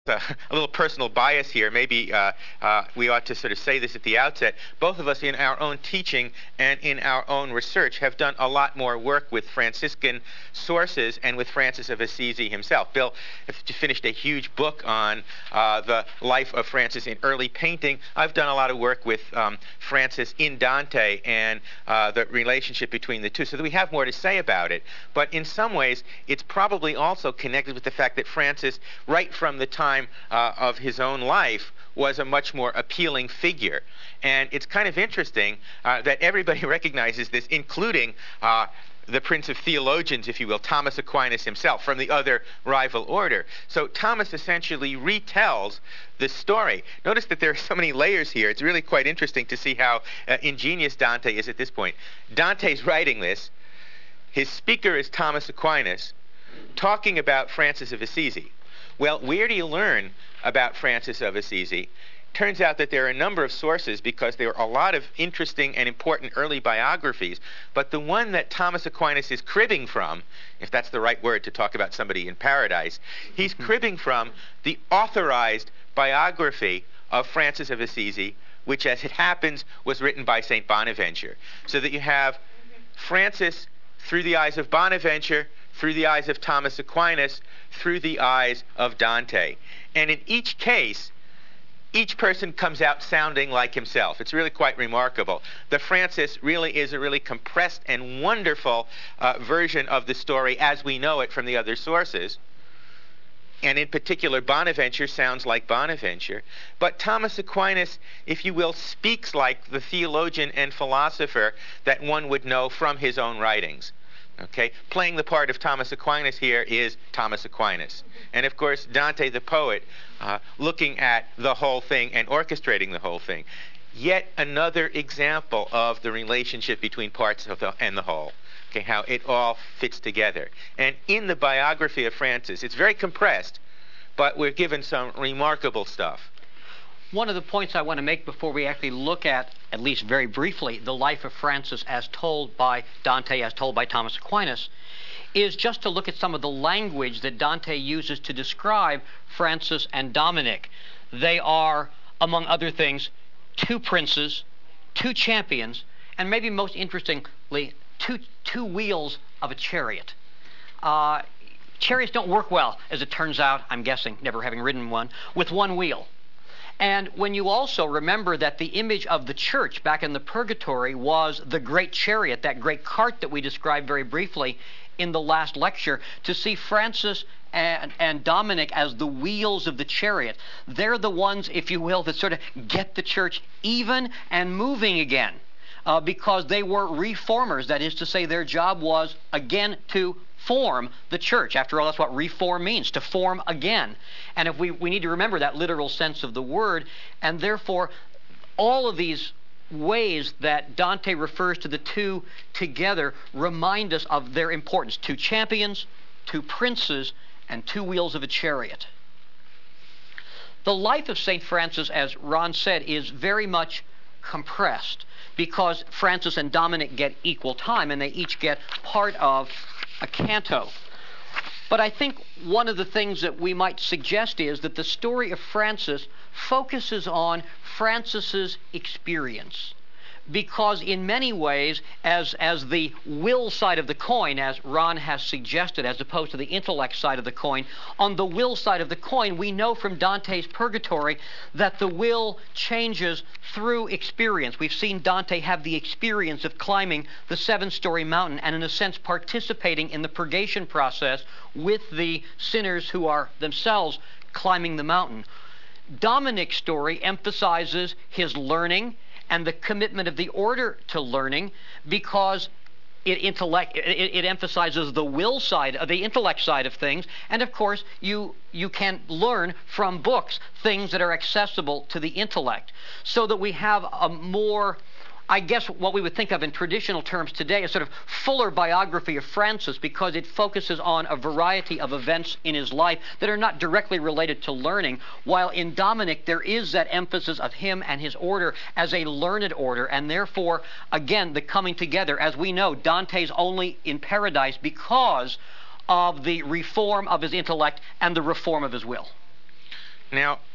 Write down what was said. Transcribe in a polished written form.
a little personal bias here. Maybe we ought to sort of say this at the outset. Both of us in our own teaching and in our own research have done a lot more work with Franciscan sources and with Francis of Assisi himself. Bill finished a huge book on the life of Francis in early painting. I've done a lot of work with Francis in Dante and the relationship between the two, so that we have more to say about it. But in some ways, it's probably also connected with the fact that Francis, right from the time of his own life, was a much more appealing figure. And it's kind of interesting that everybody recognizes this, including the prince of theologians, if you will, Thomas Aquinas himself, from the other rival order. So Thomas essentially retells the story. Notice that there are so many layers here. It's really quite interesting to see how ingenious Dante is at this point. Dante's writing this. His speaker is Thomas Aquinas, talking about Francis of Assisi. Well, where do you learn about Francis of Assisi? Turns out that there are a number of sources, because there are a lot of interesting and important early biographies, but the one that Thomas Aquinas is cribbing from, if that's the right word to talk about somebody in paradise, he's cribbing from the authorized biography of Francis of Assisi, which, as it happens, was written by St. Bonaventure. So that you have Francis through the eyes of Bonaventure, through the eyes of Thomas Aquinas, through the eyes of Dante. And in each case, each person comes out sounding like himself. It's really quite remarkable. The Francis really is a really compressed and wonderful version of the story as we know it from the other sources. And in particular, Bonaventure sounds like Bonaventure. But Thomas Aquinas, if you will, speaks like the theologian and philosopher that one would know from his own writings. Okay? Playing the part of Thomas Aquinas here is Thomas Aquinas. And of course, Dante the poet, looking at the whole thing and orchestrating the whole thing. Yet another example of the relationship between parts of and the whole. Okay, how it all fits together. And in the biography of Francis, it's very compressed, but we're given some remarkable stuff. One of the points I want to make before we actually look at least very briefly, the life of Francis as told by Dante, as told by Thomas Aquinas, is just to look at some of the language that Dante uses to describe Francis and Dominic. They are, among other things, two princes, two champions, and maybe most interestingly, two wheels of a chariot. Chariots don't work well, as it turns out, I'm guessing, never having ridden one, with one wheel. And when you also remember that the image of the church back in the purgatory was the great chariot, that great cart that we described very briefly in the last lecture, to see Francis and Dominic as the wheels of the chariot. They're the ones, if you will, that sort of get the church even and moving again. Because they were reformers. That is to say, their job was, again, to form the church. After all, that's what reform means, to form again. And if we need to remember that literal sense of the word, and therefore, all of these ways that Dante refers to the two together remind us of their importance. Two champions, two princes, and two wheels of a chariot. The life of St. Francis, as Ron said, is very much compressed, because Francis and Dominic get equal time, and they each get part of a canto. But I think one of the things that we might suggest is that the story of Francis focuses on Francis's experience. Because in many ways, as the will side of the coin, as Ron has suggested, as opposed to the intellect side of the coin, on the will side of the coin, we know from Dante's Purgatory that the will changes through experience. We've seen Dante have the experience of climbing the 7-story mountain and in a sense participating in the purgation process with the sinners who are themselves climbing the mountain. Dominic's story emphasizes his learning and the commitment of the order to learning, because it emphasizes the will side, the intellect side of things, and of course you can learn from books things that are accessible to the intellect, so that we have a more, I guess what we would think of in traditional terms today, a sort of fuller biography of Francis, because it focuses on a variety of events in his life that are not directly related to learning, while in Dominic there is that emphasis of him and his order as a learned order, and therefore, again, the coming together. As we know, Dante's only in paradise because of the reform of his intellect and the reform of his will. Now,